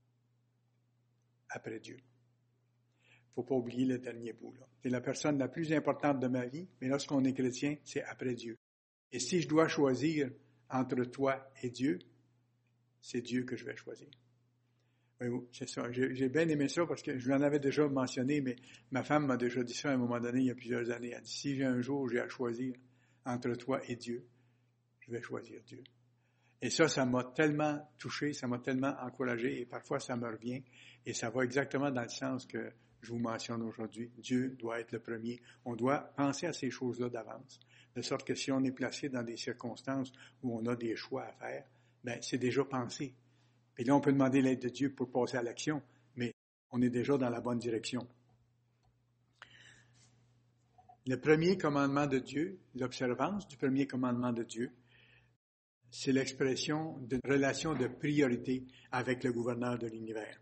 après Dieu. Il ne faut pas oublier le dernier bout, là. C'est la personne la plus importante de ma vie, mais lorsqu'on est chrétien, c'est après Dieu. Et si je dois choisir entre toi et Dieu, c'est Dieu que je vais choisir. Oui, c'est ça. J'ai bien aimé ça parce que je l'en avais déjà mentionné, mais ma femme m'a déjà dit ça à un moment donné, il y a plusieurs années. Elle dit, si un jour j'ai à choisir entre toi et Dieu, je vais choisir Dieu. Et ça m'a tellement touché, ça m'a tellement encouragé, et parfois ça me revient, et ça va exactement dans le sens que je vous mentionne aujourd'hui. Dieu doit être le premier. On doit penser à ces choses-là d'avance, de sorte que si on est placé dans des circonstances où on a des choix à faire, ben c'est déjà pensé. Et là, on peut demander l'aide de Dieu pour passer à l'action, mais on est déjà dans la bonne direction. Le premier commandement de Dieu, l'observance du premier commandement de Dieu, c'est l'expression d'une relation de priorité avec le gouverneur de l'univers.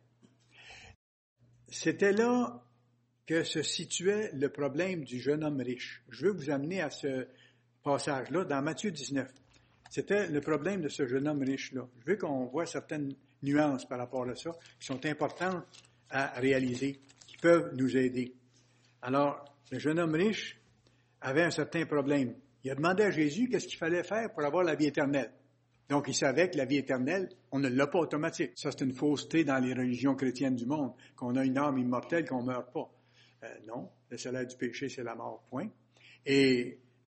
C'était là que se situait le problème du jeune homme riche. Je veux vous amener à ce passage-là dans Matthieu 19. C'était le problème de ce jeune homme riche-là. Je veux qu'on voit certaines nuances par rapport à ça qui sont importantes à réaliser, qui peuvent nous aider. Alors, le jeune homme riche avait un certain problème. Il a demandé à Jésus qu'est-ce qu'il fallait faire pour avoir la vie éternelle. Donc, il savait que la vie éternelle, on ne l'a pas automatique. Ça, c'est une fausseté dans les religions chrétiennes du monde, qu'on a une âme immortelle, qu'on ne meurt pas. Non, le salaire du péché, c'est la mort, point. Et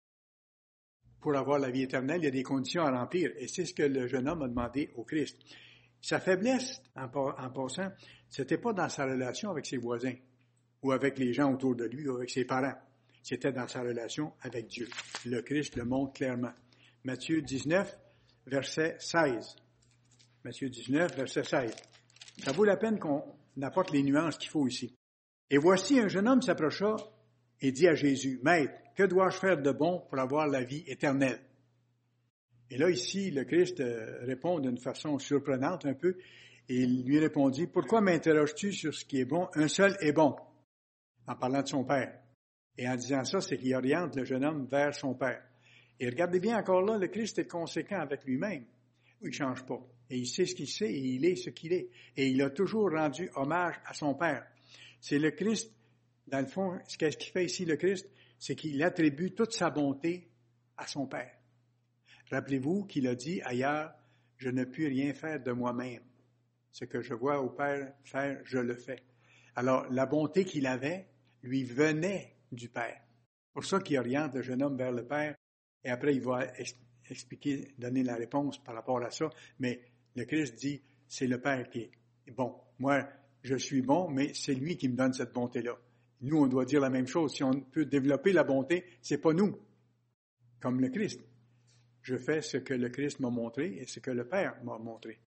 pour avoir la vie éternelle, il y a des conditions à remplir. Et c'est ce que le jeune homme a demandé au Christ. Sa faiblesse, en passant, c'était pas dans sa relation avec ses voisins, ou avec les gens autour de lui, ou avec ses parents. C'était dans sa relation avec Dieu. Le Christ le montre clairement. Matthieu 19, verset 16. Matthieu 19, verset 16. Ça vaut la peine qu'on apporte les nuances qu'il faut ici. Et voici, un jeune homme s'approcha et dit à Jésus, « Maître, que dois-je faire de bon pour avoir la vie éternelle? » Et là, ici, le Christ répond d'une façon surprenante un peu, et il lui répondit, « Pourquoi m'interroges-tu sur ce qui est bon? Un seul est bon. » En parlant de son Père. Et en disant ça, c'est qu'il oriente le jeune homme vers son Père. Et regardez bien encore là, le Christ est conséquent avec lui-même. Il ne change pas. Et il sait ce qu'il sait et il est ce qu'il est. Et il a toujours rendu hommage à son Père. C'est le Christ, dans le fond, qu'est-ce qu'il fait ici, le Christ? C'est qu'il attribue toute sa bonté à son Père. Rappelez-vous qu'il a dit ailleurs, « Je ne puis rien faire de moi-même. Ce que je vois au Père faire, je le fais. » Alors, la bonté qu'il avait lui venait du Père. C'est pour ça qu'il oriente le jeune homme vers le Père. Et après, il va expliquer, donner la réponse par rapport à ça, mais le Christ dit, c'est le Père qui est bon. Moi, je suis bon, mais c'est lui qui me donne cette bonté-là. Nous, on doit dire la même chose. Si on peut développer la bonté, c'est pas nous, comme le Christ. Je fais ce que le Christ m'a montré et ce que le Père m'a montré.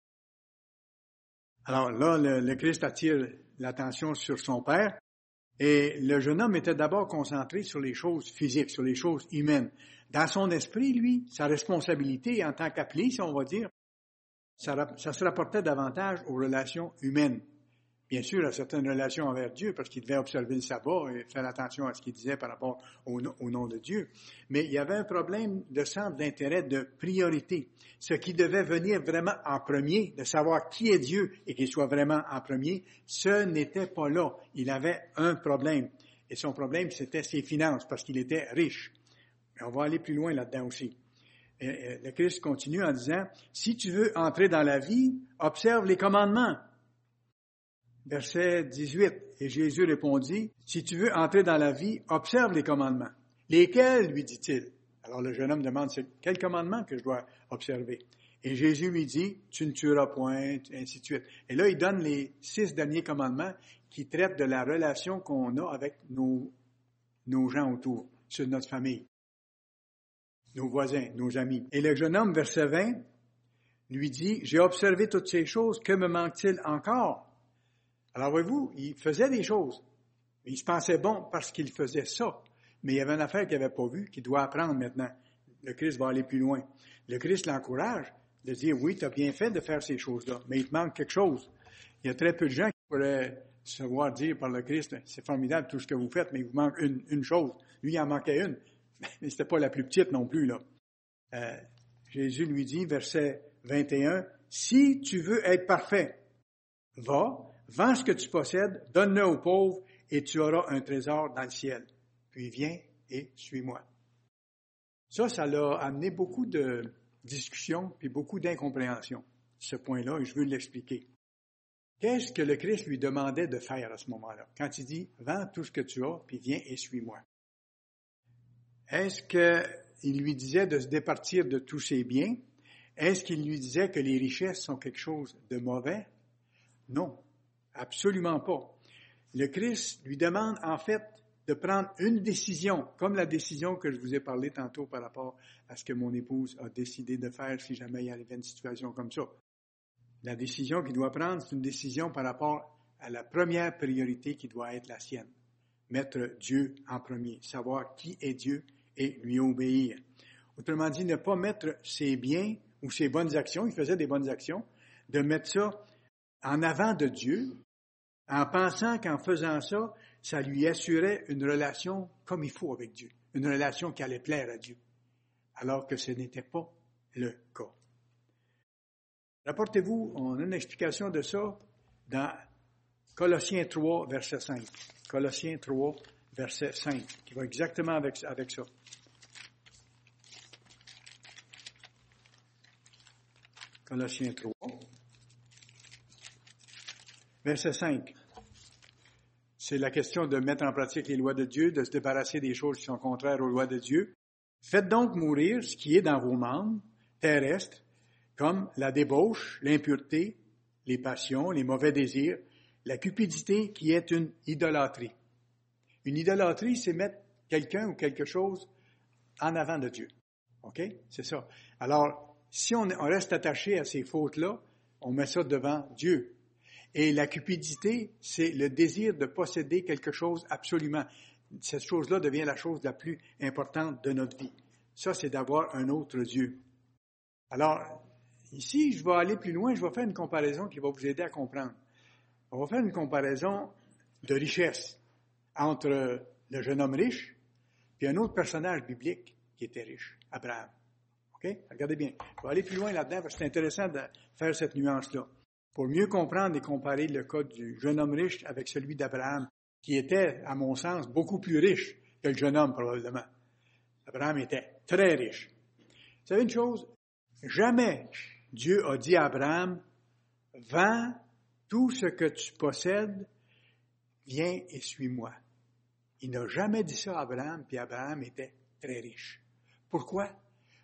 Alors là, le Christ attire l'attention sur son Père et le jeune homme était d'abord concentré sur les choses physiques, sur les choses humaines. Dans son esprit, lui, sa responsabilité en tant qu'appelé, si on va dire, ça se rapportait davantage aux relations humaines. Bien sûr, à certaines relations envers Dieu, parce qu'il devait observer le sabbat et faire attention à ce qu'il disait par rapport au nom de Dieu. Mais il y avait un problème de centre d'intérêt, de priorité. Ce qui devait venir vraiment en premier, de savoir qui est Dieu et qu'il soit vraiment en premier, ce n'était pas là. Il avait un problème. Et son problème, c'était ses finances, parce qu'il était riche. Mais on va aller plus loin là-dedans aussi. Et le Christ continue en disant, « Si tu veux entrer dans la vie, observe les commandements. » Verset 18, et Jésus répondit, « Si tu veux entrer dans la vie, observe les commandements. » « Lesquels, lui dit-il. Alors le jeune homme demande, « C'est quel commandement que je dois observer? » Et Jésus lui dit, « Tu ne tueras point, ainsi de suite. » Et là, il donne les 6 derniers commandements qui traitent de la relation qu'on a avec nos gens autour, sur notre famille, nos voisins, nos amis. Et le jeune homme, verset 20, lui dit, « J'ai observé toutes ces choses, que me manque-t-il encore? » Alors, voyez-vous, il faisait des choses. Il se pensait bon parce qu'il faisait ça. Mais il y avait une affaire qu'il n'avait pas vue, qu'il doit apprendre maintenant. Le Christ va aller plus loin. Le Christ l'encourage de dire, oui, tu as bien fait de faire ces choses-là, mais il te manque quelque chose. Il y a très peu de gens qui pourraient se voir dire par le Christ, c'est formidable tout ce que vous faites, mais il vous manque une chose. Lui, il en manquait une, mais c'était pas la plus petite non plus, là. Jésus lui dit, verset 21, « Si tu veux être parfait, va, vends ce que tu possèdes, donne-le aux pauvres, et tu auras un trésor dans le ciel. Puis viens et suis-moi. » Ça l'a amené beaucoup de discussions puis beaucoup d'incompréhension, ce point-là, et je veux l'expliquer. Qu'est-ce que le Christ lui demandait de faire à ce moment-là? Quand il dit, vends tout ce que tu as, puis viens et suis-moi. Est-ce qu'il lui disait de se départir de tous ses biens? Est-ce qu'il lui disait que les richesses sont quelque chose de mauvais? Non, absolument pas. Le Christ lui demande en fait de prendre une décision, comme la décision que je vous ai parlé tantôt par rapport à ce que mon épouse a décidé de faire si jamais il arrivait une situation comme ça. La décision qu'il doit prendre, c'est une décision par rapport à la première priorité qui doit être la sienne. Mettre Dieu en premier, savoir qui est Dieu et lui obéir. Autrement dit, ne pas mettre ses biens ou ses bonnes actions, il faisait des bonnes actions, de mettre ça en avant de Dieu, en pensant qu'en faisant ça, ça lui assurait une relation comme il faut avec Dieu, une relation qui allait plaire à Dieu, alors que ce n'était pas le cas. Rapportez-vous, on a une explication de ça dans Colossiens 3, verset 5. Colossiens 3, verset 5, qui va exactement avec ça. Colossiens 3, verset 5. C'est la question de mettre en pratique les lois de Dieu, de se débarrasser des choses qui sont contraires aux lois de Dieu. Faites donc mourir ce qui est dans vos membres terrestres, comme la débauche, l'impureté, les passions, les mauvais désirs, la cupidité qui est une idolâtrie. Une idolâtrie, c'est mettre quelqu'un ou quelque chose en avant de Dieu. OK? C'est ça. Alors, si on reste attaché à ces fautes-là, on met ça devant Dieu. Et la cupidité, c'est le désir de posséder quelque chose absolument. Cette chose-là devient la chose la plus importante de notre vie. Ça, c'est d'avoir un autre Dieu. Alors, ici, je vais aller plus loin, je vais faire une comparaison qui va vous aider à comprendre. On va faire une comparaison de richesse entre le jeune homme riche et un autre personnage biblique qui était riche, Abraham. OK? Regardez bien. Je vais aller plus loin là-dedans parce que c'est intéressant de faire cette nuance-là. Pour mieux comprendre et comparer le cas du jeune homme riche avec celui d'Abraham, qui était, à mon sens, beaucoup plus riche que le jeune homme, probablement. Abraham était très riche. Vous savez une chose? Jamais Dieu a dit à Abraham, « Vends tout ce que tu possèdes, viens et suis-moi. » Il n'a jamais dit ça à Abraham, puis Abraham était très riche. Pourquoi?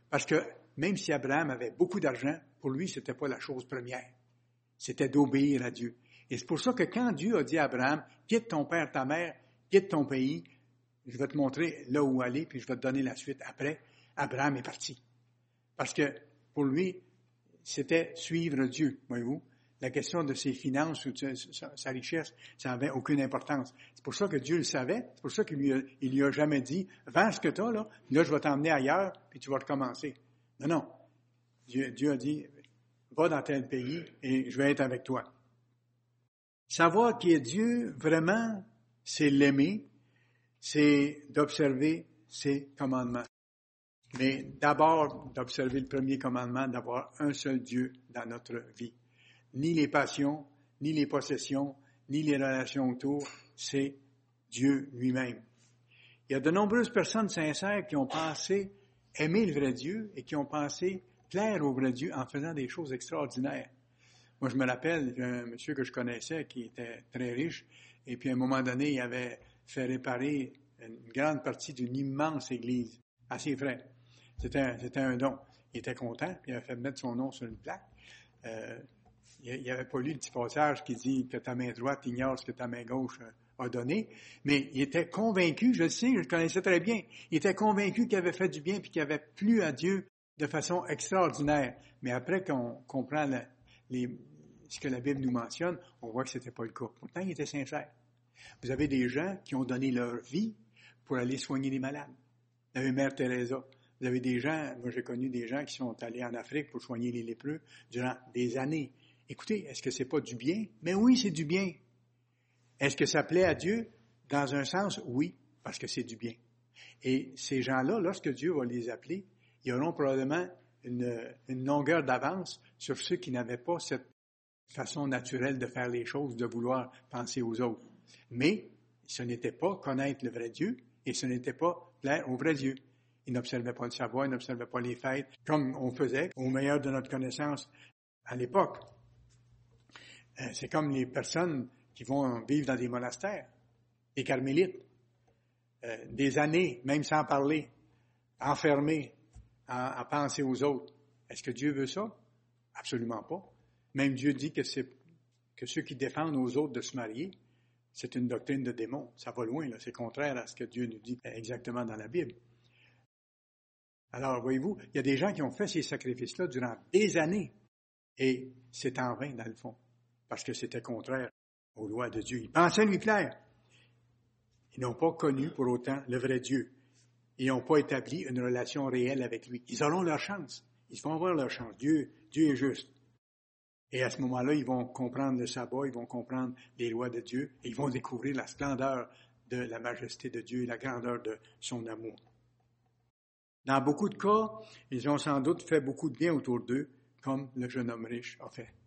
Parce que même si Abraham avait beaucoup d'argent, pour lui, ce n'était pas la chose première. C'était d'obéir à Dieu. Et c'est pour ça que quand Dieu a dit à Abraham, quitte ton père, ta mère, quitte ton pays, je vais te montrer là où aller, puis je vais te donner la suite après, Abraham est parti. Parce que pour lui, c'était suivre Dieu, voyez-vous. La question de ses finances ou de sa richesse, ça n'avait aucune importance. C'est pour ça que Dieu le savait. C'est pour ça qu'il lui a jamais dit, vends ce que tu as, là je vais t'emmener ailleurs, puis tu vas recommencer. Non. Dieu a dit, va dans tel pays et je vais être avec toi. Savoir qui est Dieu, vraiment, c'est l'aimer, c'est d'observer ses commandements. Mais d'abord, d'observer le premier commandement, d'avoir un seul Dieu dans notre vie. Ni les passions, ni les possessions, ni les relations autour, c'est Dieu lui-même. Il y a de nombreuses personnes sincères qui ont pensé aimer le vrai Dieu et qui ont pensé plaire au vrai Dieu en faisant des choses extraordinaires. Moi, je me rappelle un monsieur que je connaissais qui était très riche et puis à un moment donné, il avait fait réparer une grande partie d'une immense église à ses frais. C'était un don. Il était content, puis il avait fait mettre son nom sur une plaque. Il n'avait pas lu le petit passage qui dit que ta main droite ignore ce que ta main gauche a donné, mais il était convaincu, je le sais, je le connaissais très bien, il était convaincu qu'il avait fait du bien puis qu'il avait plu à Dieu de façon extraordinaire. Mais après qu'on comprend ce que la Bible nous mentionne, on voit que ce n'était pas le cas. Pourtant, il était sincère. Vous avez des gens qui ont donné leur vie pour aller soigner les malades. Vous avez Mère Teresa. Vous avez des gens, moi j'ai connu des gens qui sont allés en Afrique pour soigner les lépreux durant des années. Écoutez, est-ce que c'est pas du bien? Mais oui, c'est du bien. Est-ce que ça plaît à Dieu? Dans un sens, oui, parce que c'est du bien. Et ces gens-là, lorsque Dieu va les appeler, ils auront probablement une longueur d'avance sur ceux qui n'avaient pas cette façon naturelle de faire les choses, de vouloir penser aux autres. Mais ce n'était pas connaître le vrai Dieu et ce n'était pas plaire au vrai Dieu. Ils n'observaient pas le savoir, ils n'observaient pas les fêtes, comme on faisait au meilleur de notre connaissance à l'époque. C'est comme les personnes qui vont vivre dans des monastères, des carmélites, des années, même sans parler, enfermés à penser aux autres. Est-ce que Dieu veut ça? Absolument pas. Même Dieu dit que ceux qui défendent aux autres de se marier, c'est une doctrine de démon. Ça va loin, là. C'est contraire à ce que Dieu nous dit exactement dans la Bible. Alors, voyez-vous, il y a des gens qui ont fait ces sacrifices-là durant des années. Et c'est en vain, dans le fond, parce que c'était contraire aux lois de Dieu. Ils pensaient lui plaire. Ils n'ont pas connu pour autant le vrai Dieu. Ils n'ont pas établi une relation réelle avec lui. Ils auront leur chance. Ils vont avoir leur chance. Dieu est juste. Et à ce moment-là, ils vont comprendre le sabbat, ils vont comprendre les lois de Dieu, et ils vont découvrir la splendeur de la majesté de Dieu et la grandeur de son amour. Dans beaucoup de cas, ils ont sans doute fait beaucoup de bien autour d'eux, comme le jeune homme riche a fait.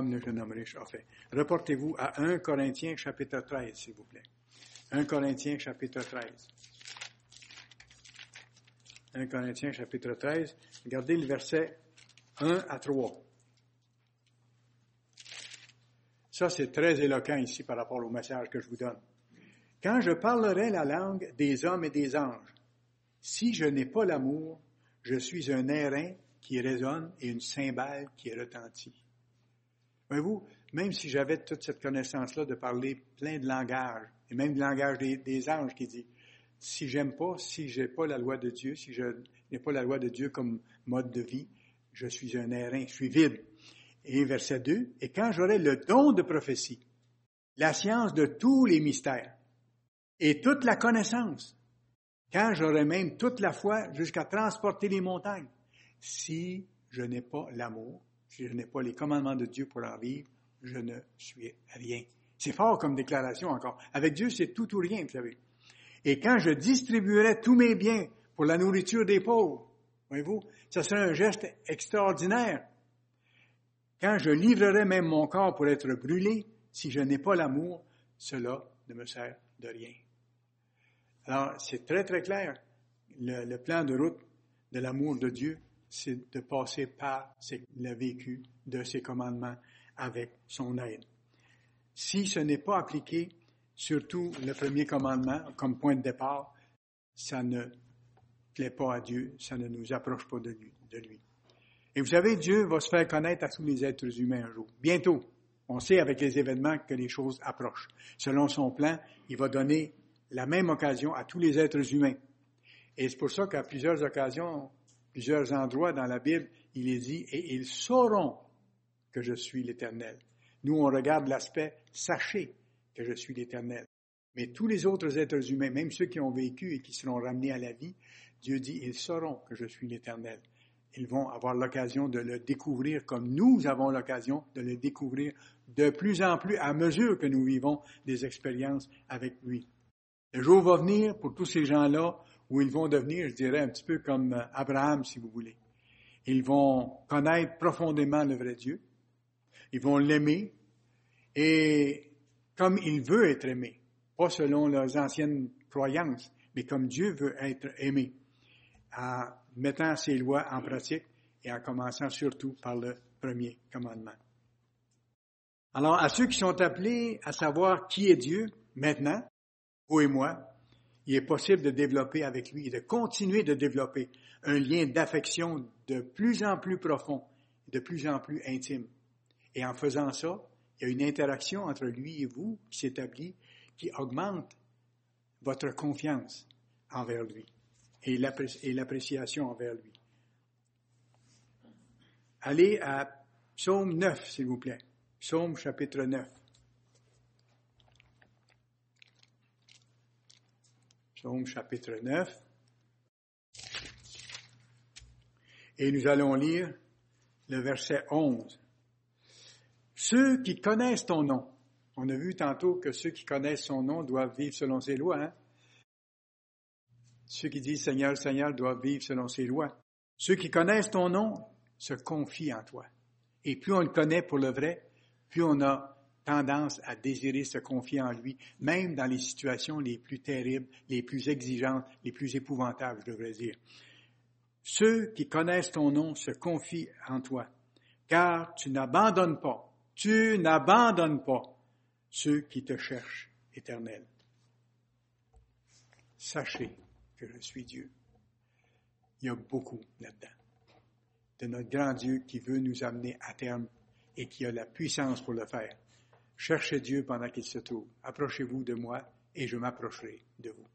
Reportez-vous à 1 Corinthiens chapitre 13, s'il vous plaît. 1 Corinthiens chapitre 13. 1 Corinthiens chapitre 13. Regardez le verset 1 à 3. Ça, c'est très éloquent ici par rapport au message que je vous donne. Quand je parlerai la langue des hommes et des anges, si je n'ai pas l'amour, je suis un airain qui résonne et une cymbale qui retentit. Voyez-vous, même si j'avais toute cette connaissance-là de parler plein de langages, et même le langage des anges qui dit, si j'aime pas, si j'ai pas la loi de Dieu, si je n'ai pas la loi de Dieu comme mode de vie, je suis un airain, je suis vide. Et verset 2, « Et quand j'aurai le don de prophétie, la science de tous les mystères et toute la connaissance, quand j'aurai même toute la foi jusqu'à transporter les montagnes, si je n'ai pas l'amour, si je n'ai pas les commandements de Dieu pour en vivre, je ne suis rien. » C'est fort comme déclaration encore. Avec Dieu, c'est tout ou rien, vous savez. « Et quand je distribuerai tous mes biens pour la nourriture des pauvres, voyez-vous, ça serait un geste extraordinaire. Quand je livrerai même mon corps pour être brûlé, si je n'ai pas l'amour, cela ne me sert de rien. » Alors, c'est très, très clair. Le plan de route de l'amour de Dieu, c'est de passer par le vécu de ses commandements avec son aide. Si ce n'est pas appliqué, surtout le premier commandement comme point de départ, ça ne plaît pas à Dieu, ça ne nous approche pas de lui. Et vous savez, Dieu va se faire connaître à tous les êtres humains un jour. Bientôt. On sait avec les événements que les choses approchent. Selon son plan, il va donner la même occasion à tous les êtres humains. Et c'est pour ça qu'à plusieurs occasions, plusieurs endroits dans la Bible, il est dit « Et ils sauront que je suis l'Éternel ». Nous, on regarde l'aspect « Sachez que je suis l'Éternel ». Mais tous les autres êtres humains, même ceux qui ont vécu et qui seront ramenés à la vie, Dieu dit « Ils sauront que je suis l'Éternel ». Ils vont avoir l'occasion de le découvrir comme nous avons l'occasion de le découvrir de plus en plus à mesure que nous vivons des expériences avec lui. Le jour va venir pour tous ces gens-là où ils vont devenir, je dirais, un petit peu comme Abraham, si vous voulez. Ils vont connaître profondément le vrai Dieu. Ils vont l'aimer et comme il veut être aimé, pas selon leurs anciennes croyances, mais comme Dieu veut être aimé, en mettant ses lois en pratique et en commençant surtout par le premier commandement. Alors, à ceux qui sont appelés à savoir qui est Dieu, maintenant, vous et moi, il est possible de développer avec lui et de continuer de développer un lien d'affection de plus en plus profond, de plus en plus intime. Et en faisant ça, il y a une interaction entre lui et vous qui s'établit, qui augmente votre confiance envers lui et l'appréciation envers lui. Allez à Psaume 9, s'il vous plaît. Psaume chapitre 9. Psaume chapitre 9. Et nous allons lire le verset 11. Ceux qui connaissent ton nom. On a vu tantôt que ceux qui connaissent son nom doivent vivre selon ses lois. Hein? Ceux qui disent Seigneur, Seigneur doivent vivre selon ses lois. Ceux qui connaissent ton nom se confient en toi. Et plus on le connaît pour le vrai, plus on a tendance à désirer se confier en lui, même dans les situations les plus terribles, les plus exigeantes, les plus épouvantables, je devrais dire. Ceux qui connaissent ton nom se confient en toi, car tu n'abandonnes pas ceux qui te cherchent, Éternel. Sachez que je suis Dieu. Il y a beaucoup là-dedans de notre grand Dieu qui veut nous amener à terme et qui a la puissance pour le faire. Cherchez Dieu pendant qu'il se trouve. Approchez-vous de moi et je m'approcherai de vous.